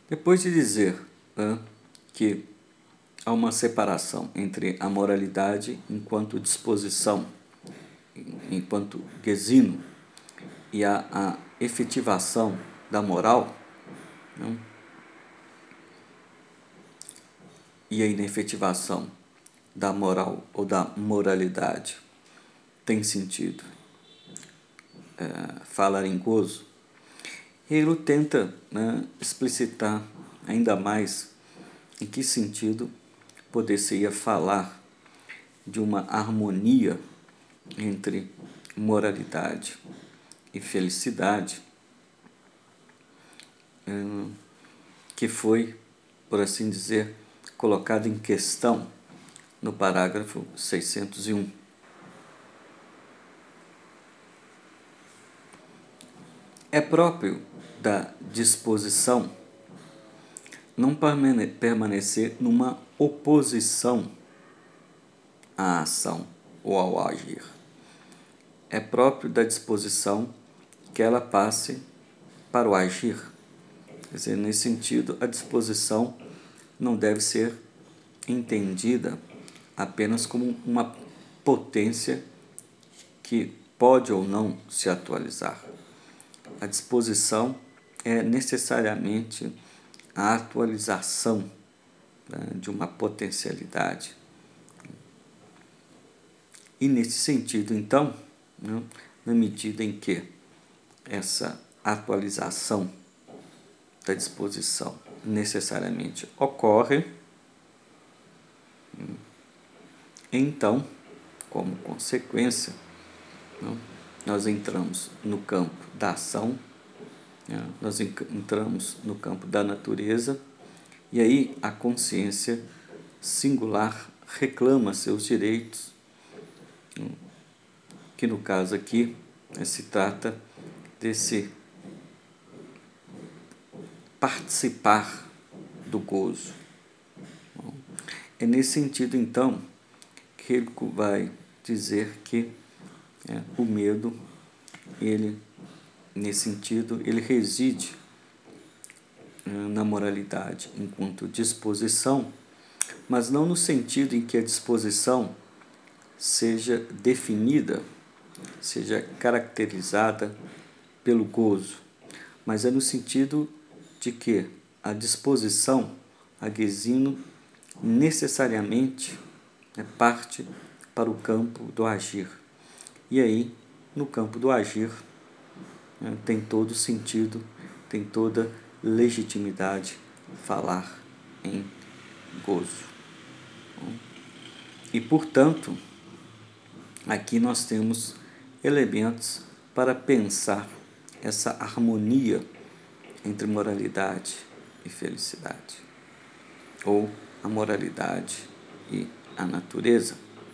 Depois de dizer que há uma separação entre a moralidade enquanto disposição, enquanto gesino, e a efetivação da moral, não? E a inefetivação da moral ou da moralidade tem sentido falar em gozo, ele tenta, explicitar ainda mais em que sentido poder-se-ia falar de uma harmonia entre moralidade e felicidade, que foi, por assim dizer, colocado em questão no parágrafo 601. É próprio da disposição não permanecer numa oposição à ação ou ao agir. É próprio da disposição que ela passe para o agir. Quer dizer, nesse sentido, a disposição não deve ser entendida apenas como uma potência que pode ou não se atualizar. A disposição é necessariamente a atualização, de uma potencialidade. E nesse sentido, então, na medida em que essa atualização da disposição necessariamente ocorre, então, como consequência, nós entramos no campo da ação, nós entramos no campo da natureza, e aí a consciência singular reclama seus direitos, que no caso aqui se trata desse participar do gozo. É nesse sentido, então, que ele vai dizer que o medo, ele, nesse sentido, ele reside na moralidade enquanto disposição, mas não no sentido em que a disposição seja definida, seja caracterizada pelo gozo, mas é no sentido de que a disposição, a gesino, necessariamente parte para o campo do agir. E aí, no campo do agir, tem todo sentido, tem toda legitimidade falar em gozo. E, portanto, aqui nós temos elementos para pensar essa harmonia entre moralidade e felicidade, ou a moralidade e a natureza.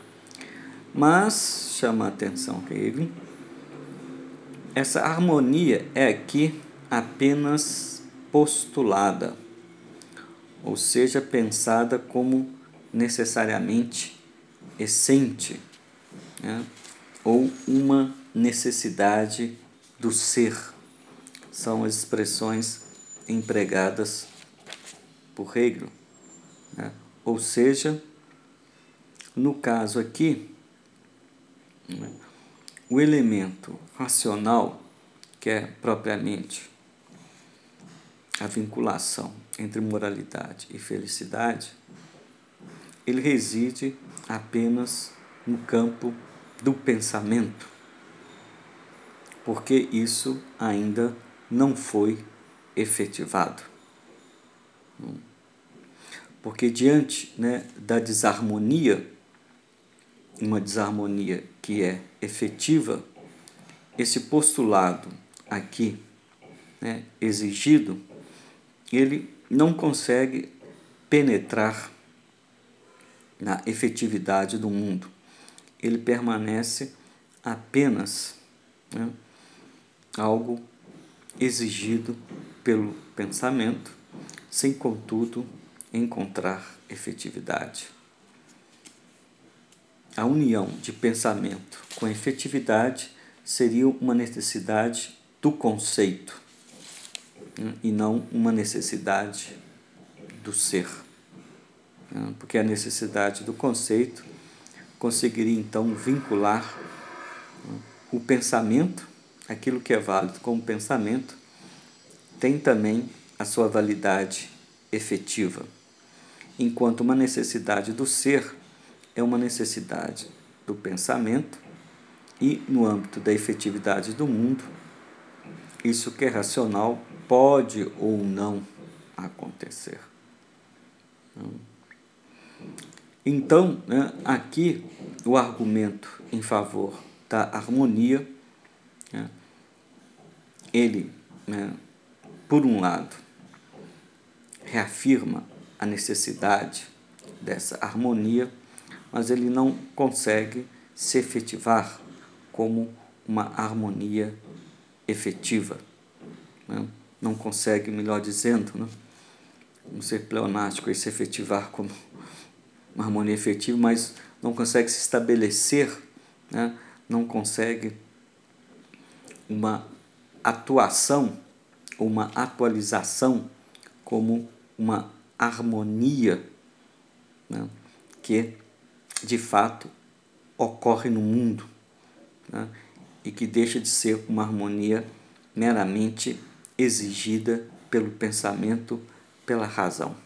Mas chama a atenção que essa harmonia é aqui apenas postulada, ou seja, pensada como necessariamente essente, ou uma necessidade do ser. São as expressões empregadas por Hegel. Ou seja, no caso aqui, o elemento racional, que é propriamente a vinculação entre moralidade e felicidade, ele reside apenas no campo do pensamento, porque isso ainda não foi efetivado. Porque diante da desarmonia, uma desarmonia que é efetiva, esse postulado aqui, exigido, ele não consegue penetrar na efetividade do mundo. Ele permanece apenas algo exigido pelo pensamento, sem, contudo, encontrar efetividade. A união de pensamento com efetividade seria uma necessidade do conceito. né, e não uma necessidade do ser. Né, porque a necessidade do conceito conseguiria então vincular, né, o pensamento, aquilo que é válido como pensamento, tem também a sua validade efetiva, enquanto uma necessidade do ser é uma necessidade do pensamento e, no âmbito da efetividade do mundo, isso que é racional pode ou não acontecer. Então, né, aqui o argumento em favor da harmonia, né, ele, né, por um lado, reafirma a necessidade dessa harmonia, mas ele não consegue se efetivar como uma harmonia efetiva. Né? Não consegue, melhor dizendo, né, um ser pleonástico e se efetivar como uma harmonia efetiva, mas não consegue se estabelecer, né? Não consegue uma atuação, uma atualização como uma harmonia, né, que de fato ocorre no mundo, né, e que deixa de ser uma harmonia meramente exigida pelo pensamento, pela razão.